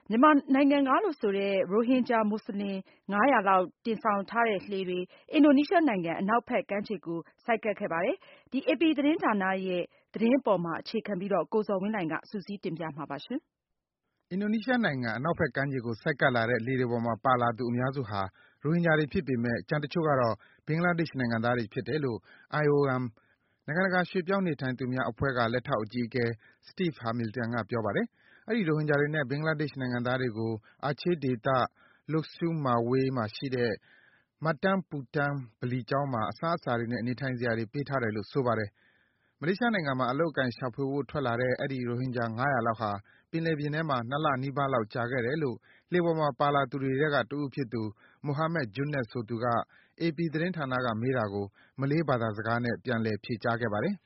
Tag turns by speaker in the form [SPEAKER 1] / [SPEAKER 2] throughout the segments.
[SPEAKER 1] မြန်မာနိုင်ငံကလို့ဆိုတဲ့ ရိုဟင်ဂျာမွတ်စလင် 500 လောက်တင်ဆောင်ထားတဲ့လှေတွေ အင်ဒိုနီးရှားနိုင်ငံ အနောက်ဘက်ကမ်းခြေကို ဆိုက်ကပ်ခဲ့ပါတယ်။ ဒီ AP သတင်းဌာနရဲ့သတင်းအပေါ်မှာ အခြေခံပြီး ကိုဇော်ဝင်းလှိုင်က စုစည်းတင်ပြမှာပါ။
[SPEAKER 2] အင်ဒိုနီးရှားနိုင်ငံ အနောက်ဘက်ကမ်းခြေကို ဆိုက်ကပ်လာတဲ့ လှေတွေပေါ်မှာပါလာသူ အများစုဟာ ရိုဟင်ဂျာတွေဖြစ်ပေမယ့် ကျန်တချို့ကတော့ ဘင်္ဂလားဒေ့ရှ်နိုင်ငံသားတွေဖြစ်တယ်လို့ IOM နိုင်ငံတကာ ရွှေ့ပြောင်းနေထိုင်သူများအဖွဲ့က လက်ထောက်အကြီးအကဲ Steve Hamilton က ပြောပါတယ်။ အဲဒီ ရိုဟင်ဂျာတွေနဲ့ ဘင်္ဂလားဒေ့ရှ်နိုင်ငံသားတွေကို Aceh ဒေသ Lhokseumawe မှာရှိတဲ့ Matang Puting ဗလီကျောင်းမှာ အစားအစာတွေနဲ့ နေထိုင်စရာတွေ ပေးထားတယ်လို့ ဆိုပါတယ်။ မလေးရှားနိုင်ငံမှာ အလုပ်အကိုင်ရှာဖွေဖို့ ထွက်လာတဲ့ အဲဒီ ရိုဟင်ဂျာ ၅၀၀ လောက်ဟာ ပင်လယ်ပြင်ထဲမှာ ၂ လနီးပါးလောက် ကြာခဲ့တယ်လို့ လှေပေါ်မှာပါလာသူတွေထဲက တဦးဖြစ်သူ Mohammed Juniat ဆိုသူက AP သတင်းဌာနက မေးတာကို မလေးဘာသာစကားနဲ့ ပြန်လည် ဖြေကြားခဲ့ပါတယ်။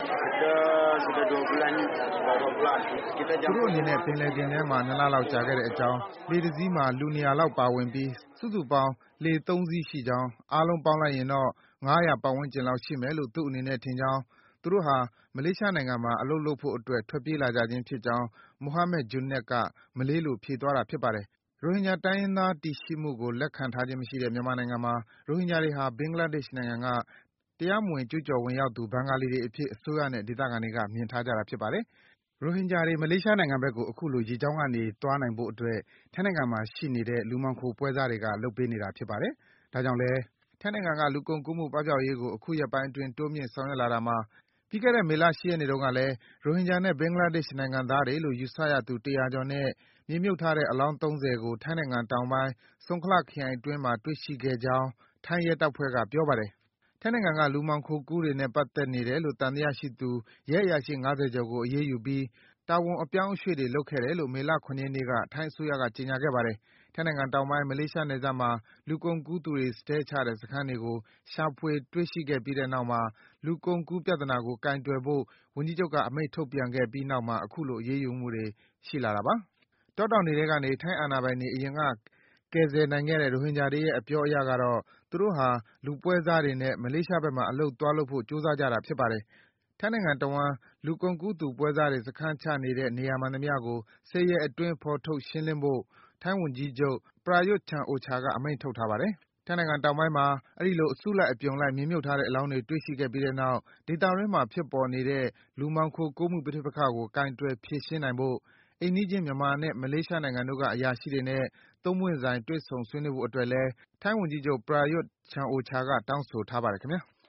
[SPEAKER 2] “သူတို့အနေနဲ့ ပင်လယ်ပြင်ထဲမှာ ၂ လလောက် ကြာခဲ့တဲ့အကြောင်း၊ လှေတစီးမှာ လူ ၂၀၀ လောက်ပါဝင်ပြီး စုစုပေါင်း လှေ ၃ စီးရှိကြောင်း၊ အားလုံးပေါင်းလိုက်ရင်တော့ ၅၀၀ ပတ်ဝန်းကျင်လောက်ရှိမယ်လို့ သူ့အနေနဲ့ ထင်ကြောင်း၊ သူတို့ဟာ မလေးရှားနိုင်ငံမှာ အလုပ်လုပ်ဖို့အတွက် ထွက်ပြေးလာကြခြင်းဖြစ်ကြောင်း” Mohammed Juniat က မလေးလို ဖြေသွားတာ ဖြစ်ပါတယ်။ ရိုဟင်ဂျာ တိုင်းရင်းသားတည်ရှိမှုကို လက်ခံထားခြင်းမရှိတဲ့ မြန်မာနိုင်ငံမှာ ရိုဟင်ဂျာတွေဟာ ဘင်္ဂလားဒေ့ရှ်နိုင်ငံက တရားမဝင် ကျူးကျော်ဝင်ရောက်သူ ဘင်္ဂါလီတွေအဖြစ် အစိုးရနဲ့ ဒေသခံတွေက မြင်ထားကြတာ ဖြစ်ပါတယ်။ ရိုဟင်ဂျာတွေ မလေးရှားနိုင်ငံဘက်ကို အခုလို ရေကြောင်းကနေ သွားနိုင်ဖို့အတွက် ထိုင်းနိုင်ငံမှာရှိနေတဲ့ လူမှောင်ခိုပွဲစားတွေက လုပ်ပေးနေတာ ဖြစ်ပါတယ်။ ဒါကြောင့်လည်း ထိုင်းနိုင်ငံက လူကုန်ကူးမှု ပပျောက်ရေးကို အခုရက်ပိုင်းအတွင်း တိုးမြှင့် ဆောင်ရွက်လာတာမှာ ပြီးခဲ့တဲ့ မေလ ၈ ရက်နေ့တုန်းကလည်း ရိုဟင်ဂျာနဲ့ ဘင်္ဂလားဒေ့ရှ်နိုင်ငံသားတွေလို့ ယူဆရသူ ၁၀၀ ကျော်နဲ့ မြေမြုပ်ထားတဲ့ အလောင်း ၃၀ ကို ထိုင်းနိုင်ငံတောင်ပိုင်း Songkhla ခရိုင်အတွင်းမှာ တွေ့ရှိခဲ့ကြောင်း ထိုင်းရဲတပ်ဖွဲ့က ပြောပါတယ်။ ထိုင်းနိုင်ငံက လူမှောင်ခိုကူးတွေနဲ့ ပတ်သက်နေတယ်လို့ သံသယရှိသူ ရဲအရာရှိ ၅၀ ကျော်ကို အရေးယူပြီး တာဝန်အပြောင်းအရွှေ့တွေ လုပ်ခဲ့တယ်လို့ မေလ ၇ ရက်နေ့က ထိုင်းအစိုးရက ကြေညာခဲ့ပါတယ်။ ထိုင်းနိုင်ငံတောင်ပိုင်း မလေးရှားနယ်စပ်မှာ လူကုန်ကူးသူတွေ စတည်းချတဲ့ စခန်းတွေကို ရှာဖွေ တွေ့ရှိခဲ့ပြီးတဲ့နောက်မှာ လူကုန်ကူးပြဿနာကို ကိုင်တွယ်ဖို့ ဝန်ကြီးချုပ်က အမိန့်ထုတ်ပြန်ခဲ့ပြီးနောက်မှာ အခုလို အရေးယူမှုတွေ ရှိလာတာပါ။ တောတောင်တွေထဲကနေ ထိုင်းအာဏာပိုင်တွေ အရင်က ကယ်ဆယ်နိုင်ခဲ့တဲ့ ရိုဟင်ဂျာတွေရဲ့ အပြောအရကတော့ သူတို့ဟာ လူပွဲစားတွေနဲ့ မလေးရှားဘက်မှာ အလုပ်သွားလုပ်ဖို့ ကြိုးစားကြတာ ဖြစ်ပါတယ်။ ထိုင်းနိုင်ငံတဝှမ်း လူကုန်ကူးသူ ပွဲစားတွေ စခန်းချနေတဲ့ နေရာမှန်သမျှကို 10 ရက်အတွင်း ဖော်ထုတ် ရှင်းလင်းဖို့ ထိုင်းဝန်ကြီးချုပ် Prayut Chan-o-cha က အမိန့်ထုတ်ထားပါတယ်။ ထိုင်းနိုင်ငံတောင်ပိုင်းမှာ အဲဒီလို အစုလိုက် အပြုံလိုက် မြေမြုပ်ထားတဲ့ အလောင်းတွေ တွေ့ရှိခဲ့ပြီးတဲ့နောက် ဒေသတွင်းမှာ ဖြစ်ပေါ်နေတဲ့ လူမှောင်ခိုကူးမှု ပဋိပက္ခကို ကိုင်တွယ် ဖြေရှင်းနိုင်ဖို့ အိမ်နီးချင်း မြန်မာနဲ့ မလေးရှားနိုင်ငံတို့က အရာရှိတွေနဲ့ သုံးပွင့်ဆိုင် တွေ့ဆုံ ဆွေးနွေးဖို့အတွက်လည်း ထိုင်းဝန်ကြီးချုပ် Prayut Chan-o-cha က တောင်းဆိုထားပါတယ် ခင်ဗျား။